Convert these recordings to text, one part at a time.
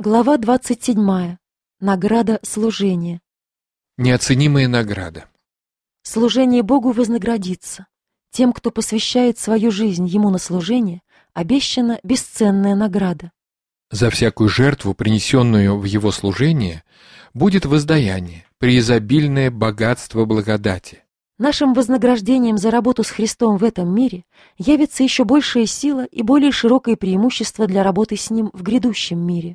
Глава 27. Награда служения. Неоценимая награда. Служение Богу вознаградится. Тем, кто посвящает свою жизнь Ему на служение, обещана бесценная награда. За всякую жертву, принесенную в Его служение, будет воздаяние, преизобильное богатство благодати. Нашим вознаграждением за работу с Христом в этом мире явится еще большая сила и более широкое преимущество для работы с Ним в грядущем мире.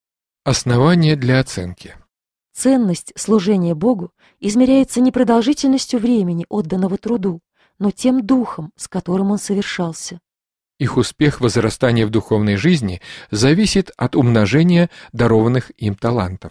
Основание для оценки. Ценность служения Богу измеряется не продолжительностью времени, отданного труду, но тем духом, с которым он совершался. Их успех возрастания в духовной жизни зависит от умножения дарованных им талантов.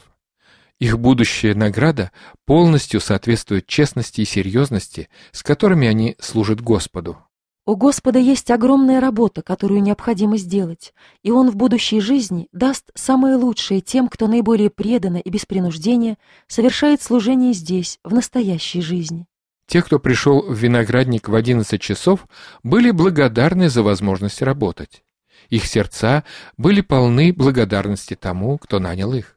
Их будущая награда полностью соответствует честности и серьезности, с которыми они служат Господу. У Господа есть огромная работа, которую необходимо сделать, и Он в будущей жизни даст самое лучшее тем, кто наиболее преданно и без принуждения совершает служение здесь, в настоящей жизни. Те, кто пришел в виноградник в 11 часов, были благодарны за возможность работать. Их сердца были полны благодарности тому, кто нанял их.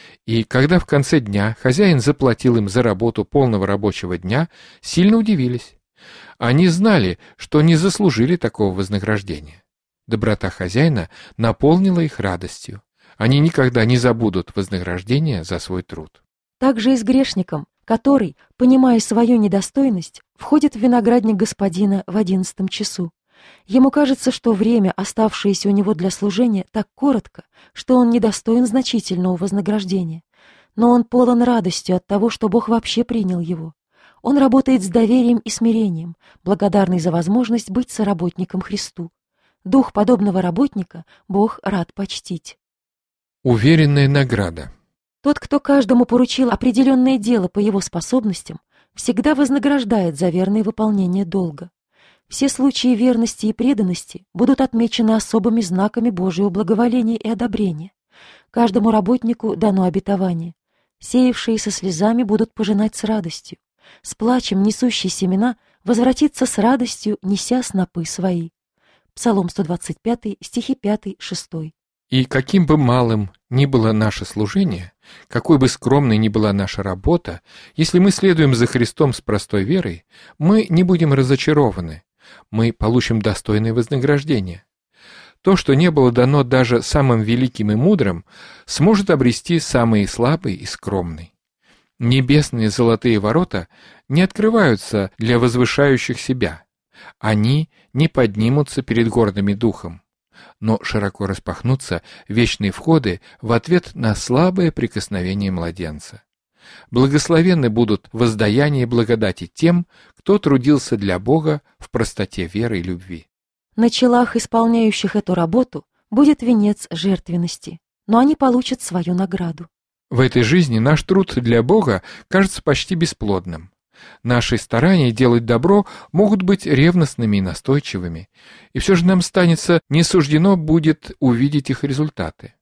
И когда в конце дня хозяин заплатил им за работу полного рабочего дня, сильно удивились. Они знали, что не заслужили такого вознаграждения. Доброта хозяина наполнила их радостью. Они никогда не забудут вознаграждения за свой труд. Так же и с грешником, который, понимая свою недостойность, входит в виноградник Господина в 11 часу. Ему кажется, что время, оставшееся у него для служения, так коротко, что он недостоин значительного вознаграждения. Но он полон радостью от того, что Бог вообще принял его. Он работает с доверием и смирением, благодарный за возможность быть соработником Христу. Дух подобного работника Бог рад почтить. Уверенная награда. Тот, кто каждому поручил определенное дело по его способностям, всегда вознаграждает за верное выполнение долга. Все случаи верности и преданности будут отмечены особыми знаками Божьего благоволения и одобрения. Каждому работнику дано обетование. Сеявшие со слезами будут пожинать с радостью. С плачем несущий семена возвратится с радостью, неся снопы свои. Псалом 125, стихи 5-6. И каким бы малым ни было наше служение, какой бы скромной ни была наша работа, если мы следуем за Христом с простой верой, мы не будем разочарованы, мы получим достойное вознаграждение. То, что не было дано даже самым великим и мудрым, сможет обрести самый слабый и скромный. Небесные золотые ворота не открываются для возвышающих себя. Они не поднимутся перед гордыми духом, но широко распахнутся вечные входы в ответ на слабое прикосновение младенца. Благословенны будут воздаяние и благодати тем, кто трудился для Бога в простоте веры и любви. На челах исполняющих эту работу будет венец жертвенности, но они получат свою награду. В этой жизни наш труд для Бога кажется почти бесплодным. Наши старания делать добро могут быть ревностными и настойчивыми, и все же нам не суждено будет увидеть их результаты.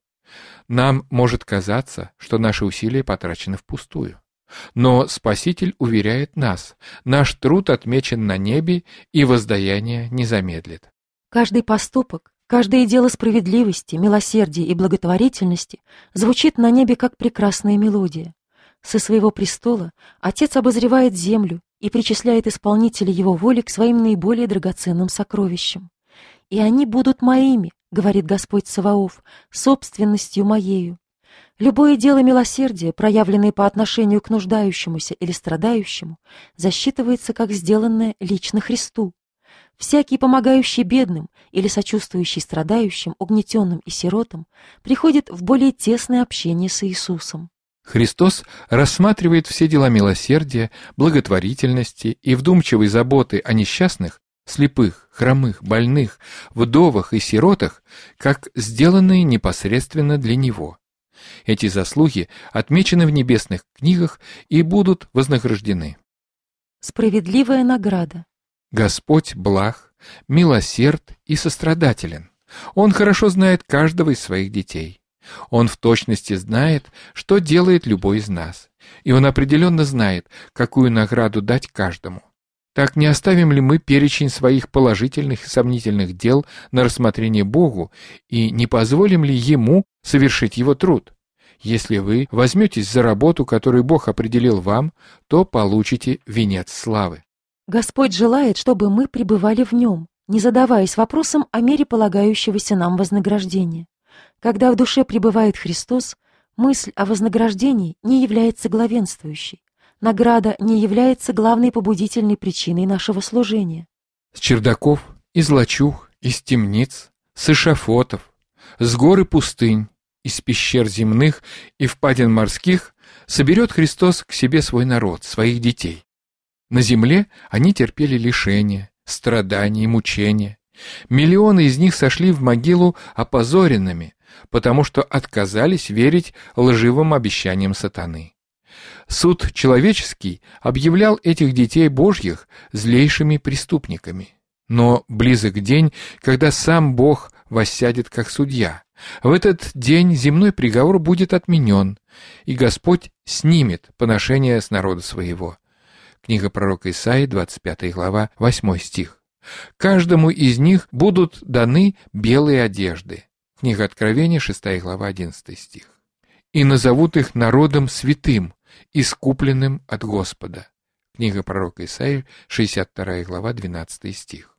Нам может казаться, что наши усилия потрачены впустую. Но Спаситель уверяет нас, наш труд отмечен на небе, и воздаяние не замедлит. Каждый поступок, каждое дело справедливости, милосердия и благотворительности звучит на небе как прекрасная мелодия. Со своего престола Отец обозревает землю и причисляет исполнителей его воли к своим наиболее драгоценным сокровищам. «И они будут моими, — говорит Господь Саваоф, — собственностью моею». Любое дело милосердия, проявленное по отношению к нуждающемуся или страдающему, засчитывается как сделанное лично Христу. Всякий, помогающий бедным или сочувствующий страдающим, угнетенным и сиротам, приходит в более тесное общение с Иисусом. Христос рассматривает все дела милосердия, благотворительности и вдумчивой заботы о несчастных, слепых, хромых, больных, вдовах и сиротах, как сделанные непосредственно для Него. Эти заслуги отмечены в небесных книгах и будут вознаграждены. Справедливая награда. Господь благ, милосерд и сострадателен. Он хорошо знает каждого из своих детей. Он в точности знает, что делает любой из нас, и Он определенно знает, какую награду дать каждому. Так не оставим ли мы перечень своих положительных и сомнительных дел на рассмотрение Богу и не позволим ли Ему совершить Его труд? Если вы возьметесь за работу, которую Бог определил вам, то получите венец славы. Господь желает, чтобы мы пребывали в Нем, не задаваясь вопросом о мере полагающегося нам вознаграждения. Когда в душе пребывает Христос, мысль о вознаграждении не является главенствующей. Награда не является главной побудительной причиной нашего служения. С чердаков, из лачуг, из темниц, с эшафотов, с гор и пустынь, из пещер земных и впадин морских соберет Христос к себе свой народ, своих детей. На земле они терпели лишения, страдания и мучения. Миллионы из них сошли в могилу опозоренными, потому что отказались верить лживым обещаниям сатаны. Суд человеческий объявлял этих детей Божьих злейшими преступниками. Но близок день, когда сам Бог воссядет как судья. В этот день земной приговор будет отменен, и Господь снимет поношение с народа своего. Книга пророка Исаии, 25 глава, 8 стих. Каждому из них будут даны белые одежды. Книга Откровения, 6 глава, 11 стих. И назовут их народом святым, искупленным от Господа. Книга пророка Исаии, 62 глава, 12 стих.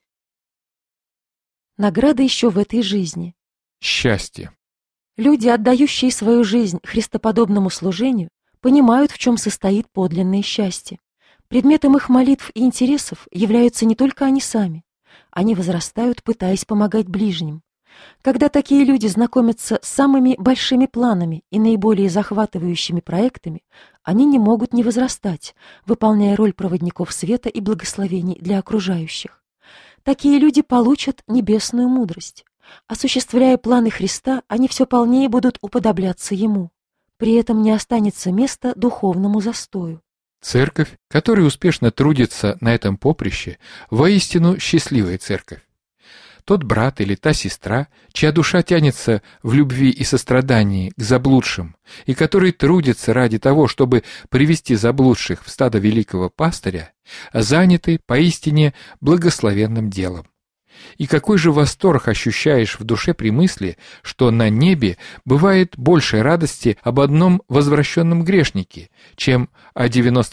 Награда еще в этой жизни. Счастье. Люди, отдающие свою жизнь христоподобному служению, понимают, в чем состоит подлинное счастье. Предметом их молитв и интересов являются не только они сами. Они возрастают, пытаясь помогать ближним. Когда такие люди знакомятся с самыми большими планами и наиболее захватывающими проектами, они не могут не возрастать, выполняя роль проводников света и благословений для окружающих. Такие люди получат небесную мудрость. Осуществляя планы Христа, они все полнее будут уподобляться Ему. При этом не останется места духовному застою. Церковь, которая успешно трудится на этом поприще, воистину счастливая церковь. Тот брат или та сестра, чья душа тянется в любви и сострадании к заблудшим, и который трудится ради того, чтобы привести заблудших в стадо великого пастыря, заняты поистине благословенным делом. И какой же восторг ощущаешь в душе при мысли, что на небе бывает больше радости об одном возвращенном грешнике, чем о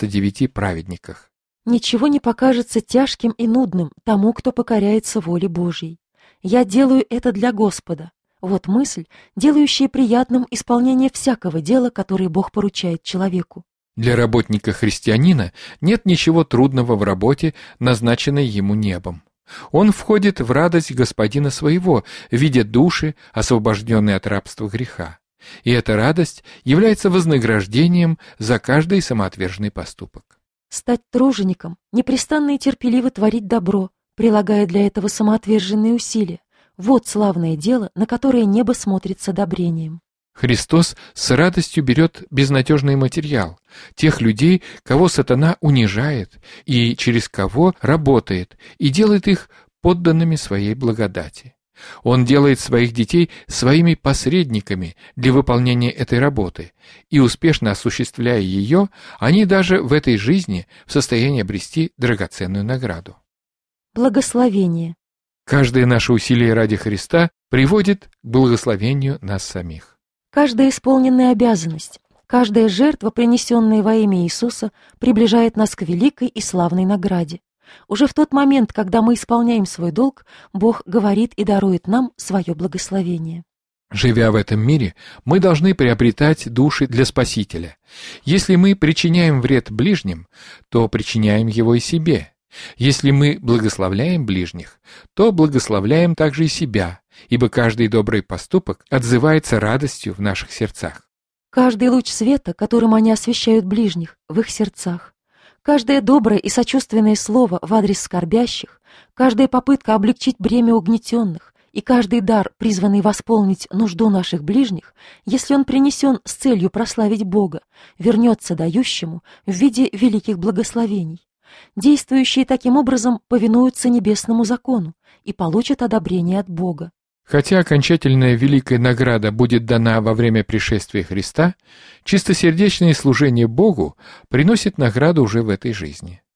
99 праведниках. Ничего не покажется тяжким и нудным тому, кто покоряется воле Божьей. «Я делаю это для Господа». Вот мысль, делающая приятным исполнение всякого дела, которое Бог поручает человеку. Для работника-христианина нет ничего трудного в работе, назначенной ему небом. Он входит в радость Господина своего, видя души, освобожденные от рабства греха. И эта радость является вознаграждением за каждый самоотверженный поступок. Стать тружеником, непрестанно и терпеливо творить добро, прилагая для этого самоотверженные усилия. Вот славное дело, на которое небо смотрит с одобрением. Христос с радостью берет безнадежный материал, тех людей, кого сатана унижает и через кого работает, и делает их подданными своей благодати. Он делает своих детей своими посредниками для выполнения этой работы, и успешно осуществляя ее, они даже в этой жизни в состоянии обрести драгоценную награду. Благословение. Каждое наше усилие ради Христа приводит к благословению нас самих. Каждая исполненная обязанность, каждая жертва, принесенная во имя Иисуса, приближает нас к великой и славной награде. Уже в тот момент, когда мы исполняем свой долг, Бог говорит и дарует нам свое благословение. Живя в этом мире, мы должны приобретать души для Спасителя. Если мы причиняем вред ближним, то причиняем его и себе. Если мы благословляем ближних, то благословляем также и себя, ибо каждый добрый поступок отзывается радостью в наших сердцах. Каждый луч света, которым они освещают ближних, в их сердцах. Каждое доброе и сочувственное слово в адрес скорбящих, каждая попытка облегчить бремя угнетенных и каждый дар, призванный восполнить нужду наших ближних, если он принесен с целью прославить Бога, вернется дающему в виде великих благословений. Действующие таким образом повинуются небесному закону и получат одобрение от Бога. Хотя окончательная великая награда будет дана во время пришествия Христа, чистосердечное служение Богу приносит награду уже в этой жизни.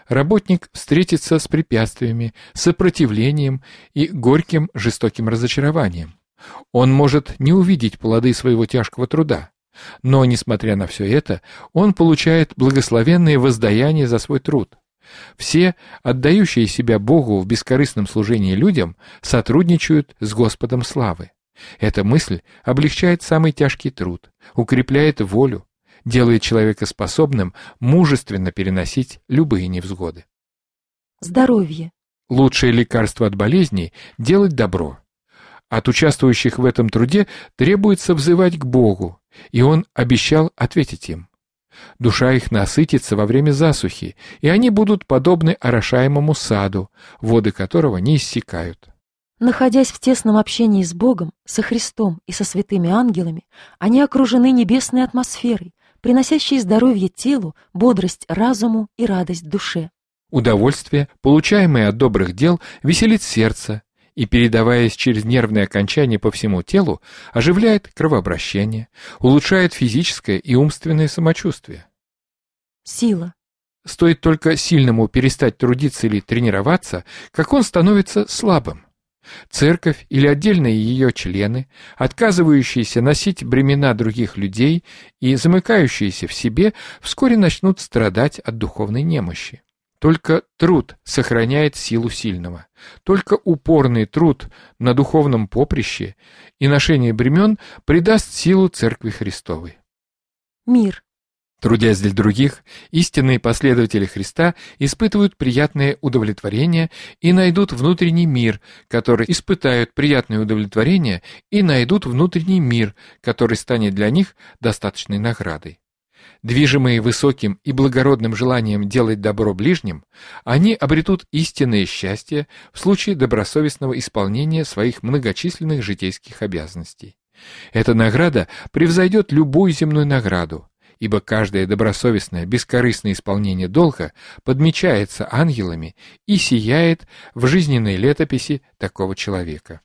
работник встретится с препятствиями, сопротивлением и горьким жестоким разочарованием. Он может не увидеть плоды своего тяжкого труда, но, несмотря на все это, он получает благословенные воздаяния за свой труд. Все, отдающие себя Богу в бескорыстном служении людям, сотрудничают с Господом славы. Эта мысль облегчает самый тяжкий труд, укрепляет волю, делает человека способным мужественно переносить любые невзгоды. Здоровье. Лучшее лекарство от болезней – делать добро. От участвующих в этом труде требуется взывать к Богу, и Он обещал ответить им. Душа их насытится во время засухи, и они будут подобны орошаемому саду, воды которого не иссякают. Находясь в тесном общении с Богом, со Христом и со святыми ангелами, они окружены небесной атмосферой, приносящей здоровье телу, бодрость разуму и радость душе. Удовольствие, получаемое от добрых дел, веселит сердце и, передаваясь через нервные окончания по всему телу, оживляет кровообращение, улучшает физическое и умственное самочувствие. Сила. Стоит только сильному перестать трудиться или тренироваться, как он становится слабым. Церковь или отдельные ее члены, отказывающиеся носить бремена других людей и замыкающиеся в себе, вскоре начнут страдать от духовной немощи. Только труд сохраняет силу сильного. Только упорный труд на духовном поприще и ношение бремен придаст силу Церкви Христовой. Мир. Трудясь для других, истинные последователи Христа испытывают приятное удовлетворение и найдут внутренний мир, который испытают приятное удовлетворение и найдут внутренний мир, который станет для них достаточной наградой. Движимые высоким и благородным желанием делать добро ближним, они обретут истинное счастье в случае добросовестного исполнения своих многочисленных житейских обязанностей. Эта награда превзойдет любую земную награду, ибо каждое добросовестное, бескорыстное исполнение долга подмечается ангелами и сияет в жизненной летописи такого человека.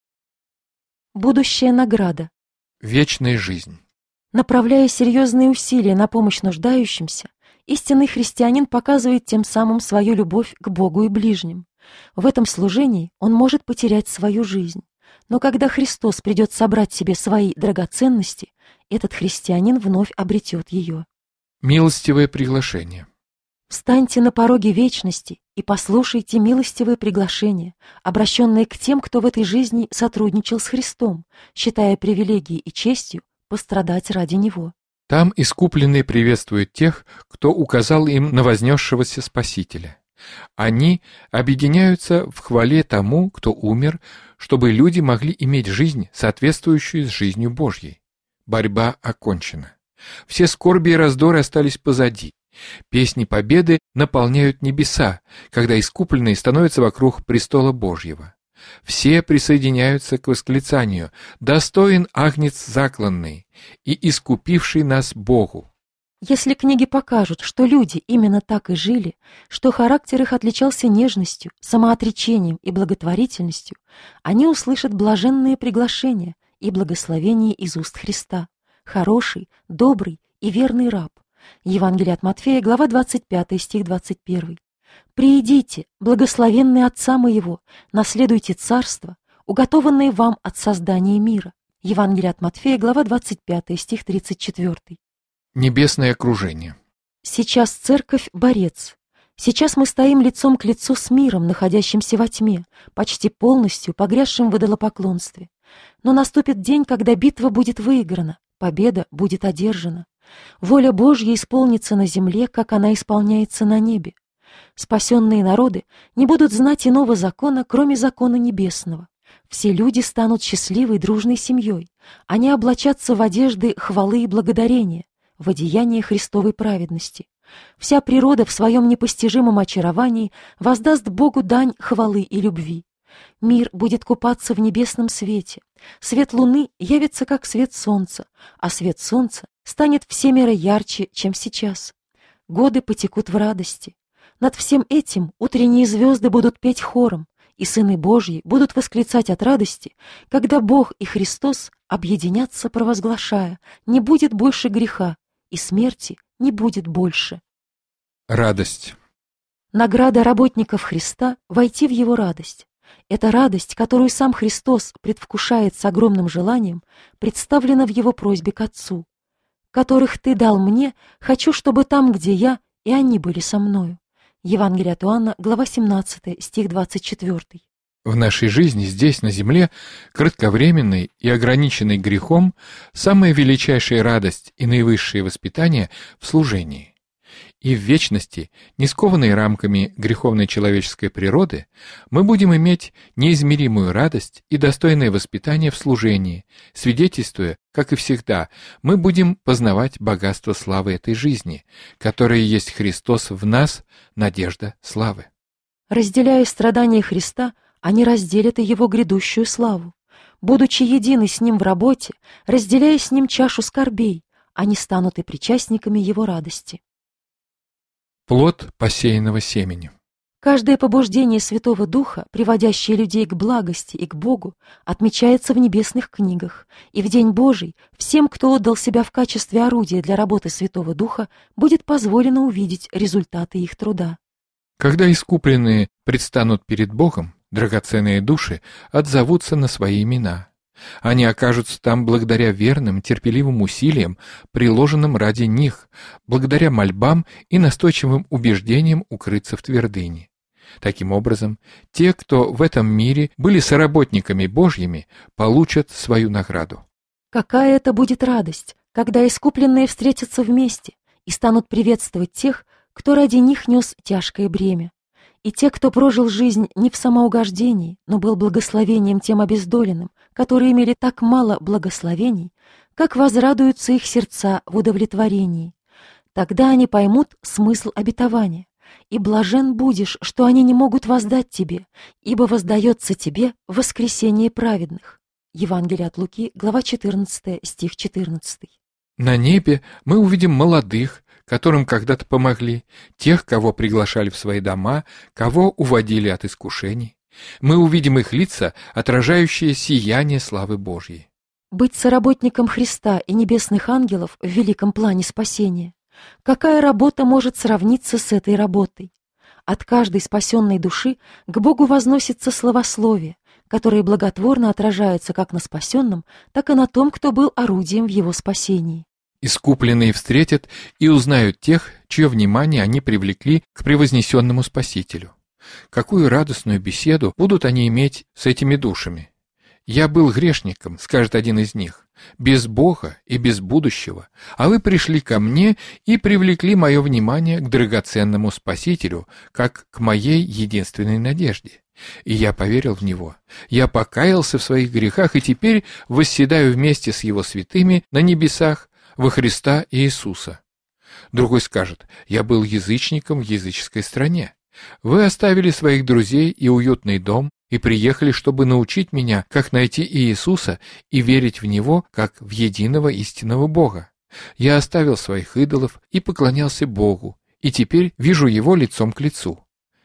Будущая награда. Вечная жизнь. Направляя серьезные усилия на помощь нуждающимся, истинный христианин показывает тем самым свою любовь к Богу и ближним. В этом служении он может потерять свою жизнь. Но когда Христос придет собрать себе свои драгоценности, этот христианин вновь обретет ее. Милостивое приглашение. Встаньте на пороге вечности и послушайте милостивое приглашение, обращенное к тем, кто в этой жизни сотрудничал с Христом, считая привилегией и честью пострадать ради Него. Там искупленные приветствуют тех, кто указал им на вознесшегося Спасителя. Они объединяются в хвале тому, кто умер, чтобы люди могли иметь жизнь, соответствующую с жизнью Божьей. Борьба окончена. Все скорби и раздоры остались позади. Песни победы наполняют небеса, когда искупленные становятся вокруг престола Божьего. Все присоединяются к восклицанию «Достоин Агнец закланный и искупивший нас Богу». Если книги покажут, что люди именно так и жили, что характер их отличался нежностью, самоотречением и благотворительностью, они услышат блаженные приглашения и благословение из уст Христа. Хороший, добрый и верный раб. Евангелие от Матфея, глава 25, стих 21. «Приидите, благословенные Отца моего, наследуйте царство, уготованное вам от создания мира». Евангелие от Матфея, глава 25, стих 34. Небесное окружение. Сейчас церковь — борец. Сейчас мы стоим лицом к лицу с миром, находящимся во тьме, почти полностью погрязшим в идолопоклонстве. Но наступит день, когда битва будет выиграна, победа будет одержана. Воля Божья исполнится на земле, как она исполняется на небе. Спасенные народы не будут знать иного закона, кроме закона небесного. Все люди станут счастливой дружной семьей. Они облачатся в одежды хвалы и благодарения, в одеяние Христовой праведности. Вся природа в своем непостижимом очаровании воздаст Богу дань хвалы и любви. Мир будет купаться в небесном свете. Свет луны явится, как свет солнца, а свет солнца станет всемеро ярче, чем сейчас. Годы потекут в радости. Над всем этим утренние звезды будут петь хором, и сыны Божьи будут восклицать от радости, когда Бог и Христос объединятся, провозглашая: «Не будет больше греха, и смерти не будет больше». Радость. Награда работников Христа — войти в Его радость. Эта радость, которую сам Христос предвкушает с огромным желанием, представлена в Его просьбе к Отцу. «Которых Ты дал мне, хочу, чтобы там, где я, и они были со мною». Евангелие от Иоанна, глава 17, стих 24. В нашей жизни здесь, на земле, кратковременной и ограниченной грехом, самая величайшая радость и наивысшее воспитание в служении. И в вечности, не скованной рамками греховной человеческой природы, мы будем иметь неизмеримую радость и достойное воспитание в служении, свидетельствуя, как и всегда, мы будем познавать богатство славы этой жизни, которая есть Христос в нас, надежда славы. Разделяя страдания Христа, они разделят и Его грядущую славу. Будучи едины с Ним в работе, разделяя с Ним чашу скорбей, они станут и причастниками Его радости. Плод посеянного семени. Каждое побуждение Святого Духа, приводящее людей к благости и к Богу, отмечается в небесных книгах, и в День Божий всем, кто отдал себя в качестве орудия для работы Святого Духа, будет позволено увидеть результаты их труда. Когда искупленные предстанут перед Богом, драгоценные души отзовутся на свои имена. Они окажутся там благодаря верным, терпеливым усилиям, приложенным ради них, благодаря мольбам и настойчивым убеждениям укрыться в твердыне. Таким образом, те, кто в этом мире были соработниками Божьими, получат свою награду. Какая это будет радость, когда искупленные встретятся вместе и станут приветствовать тех, кто ради них нес тяжкое бремя. И те, кто прожил жизнь не в самоугождении, но был благословением тем обездоленным, которые имели так мало благословений, как возрадуются их сердца в удовлетворении. Тогда они поймут смысл обетования. «И блажен будешь, что они не могут воздать тебе, ибо воздается тебе воскресение праведных». Евангелие от Луки, глава 14, стих 14. На небе мы увидим молодых, которым когда-то помогли, тех, кого приглашали в свои дома, кого уводили от искушений. Мы увидим их лица, отражающие сияние славы Божьей. Быть соработником Христа и небесных ангелов в великом плане спасения. Какая работа может сравниться с этой работой? От каждой спасенной души к Богу возносится славословие, которое благотворно отражается как на спасенном, так и на том, кто был орудием в его спасении. Искупленные встретят и узнают тех, чье внимание они привлекли к превознесенному Спасителю. Какую радостную беседу будут они иметь с этими душами? «Я был грешником», — скажет один из них, «без Бога и без будущего, а вы пришли ко мне и привлекли мое внимание к драгоценному Спасителю, как к моей единственной надежде. И я поверил в Него. Я покаялся в своих грехах и теперь восседаю вместе с Его святыми на небесах во Христа Иисуса». Другой скажет: «Я был язычником в языческой стране. Вы оставили своих друзей и уютный дом и приехали, чтобы научить меня, как найти Иисуса и верить в Него, как в единого истинного Бога. Я оставил своих идолов и поклонялся Богу, и теперь вижу Его лицом к лицу.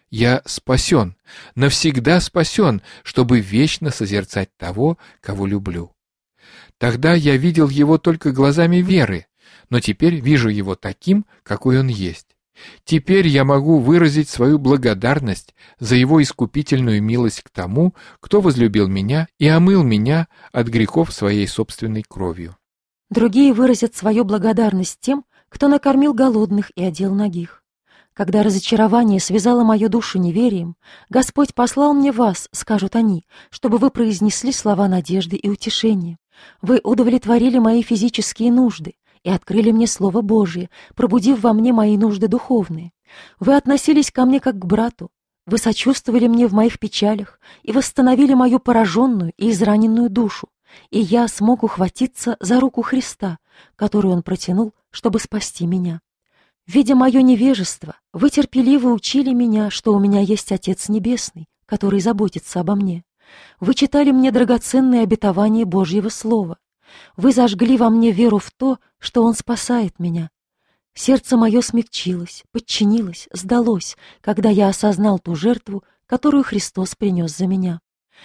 Я спасен, навсегда спасен, чтобы вечно созерцать того, кого люблю. Тогда я видел Его только глазами веры, но теперь вижу Его таким, какой Он есть. Теперь я могу выразить свою благодарность за Его искупительную милость к тому, кто возлюбил меня и омыл меня от грехов своей собственной кровью». Другие выразят свою благодарность тем, кто накормил голодных и одел нагих. Когда разочарование связало мою душу неверием, Господь послал мне вас, скажут они, чтобы вы произнесли слова надежды и утешения. Вы удовлетворили мои физические нужды и открыли мне Слово Божие, пробудив во мне мои нужды духовные. Вы относились ко мне как к брату, вы сочувствовали мне в моих печалях и восстановили мою пораженную и израненную душу, и я смог ухватиться за руку Христа, которую Он протянул, чтобы спасти меня. Видя мое невежество, вы терпеливо учили меня, что у меня есть Отец Небесный, который заботится обо мне. Вы читали мне драгоценные обетования Божьего Слова. Вы зажгли во мне веру в то, что Он спасает меня. Сердце мое смягчилось, подчинилось, сдалось, когда я осознал ту жертву, которую Христос принес за меня.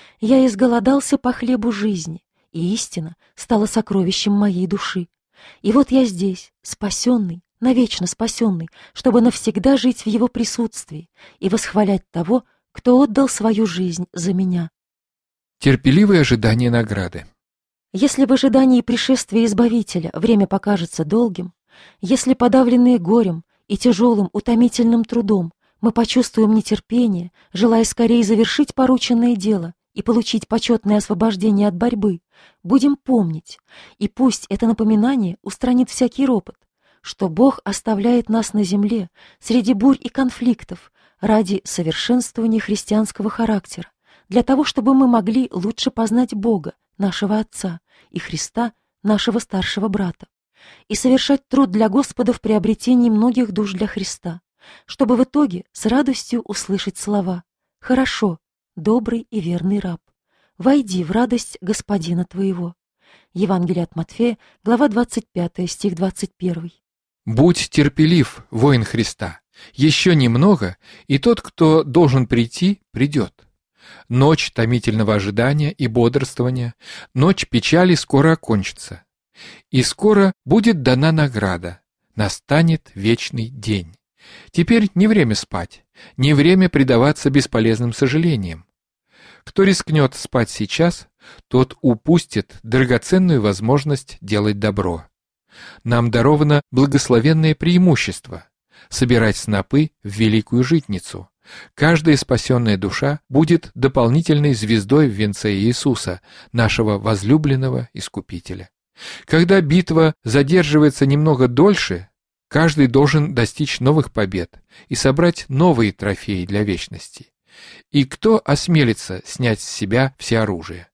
Я изголодался по хлебу жизни, и истина стала сокровищем моей души. И вот я здесь, спасенный, навечно спасенный, чтобы навсегда жить в Его присутствии и восхвалять того, кто отдал свою жизнь за меня. Терпеливое ожидание награды. Если в ожидании пришествия Избавителя время покажется долгим, если подавленные горем и тяжелым утомительным трудом мы почувствуем нетерпение, желая скорее завершить порученное дело и получить почетное освобождение от борьбы, будем помнить, и пусть это напоминание устранит всякий ропот, что Бог оставляет нас на земле среди бурь и конфликтов ради совершенствования христианского характера, для того, чтобы мы могли лучше познать Бога, нашего Отца, и Христа, нашего старшего брата, и совершать труд для Господа в приобретении многих душ для Христа, чтобы в итоге с радостью услышать слова: «Хорошо, добрый и верный раб, войди в радость Господина твоего». Евангелие от Матфея, глава 25, стих 21. Будь терпелив, воин Христа. Еще немного, и тот, кто должен прийти, придет. Ночь томительного ожидания и бодрствования, ночь печали скоро окончится. И скоро будет дана награда, настанет вечный день. Теперь не время спать, не время предаваться бесполезным сожалениям. Кто рискнет спать сейчас, тот упустит драгоценную возможность делать добро. Нам даровано благословенное преимущество — собирать снопы в великую житницу. Каждая спасенная душа будет дополнительной звездой в венце Иисуса, нашего возлюбленного Искупителя. Когда битва задерживается немного дольше, каждый должен достичь новых побед и собрать новые трофеи для вечности. И кто осмелится снять с себя все оружие?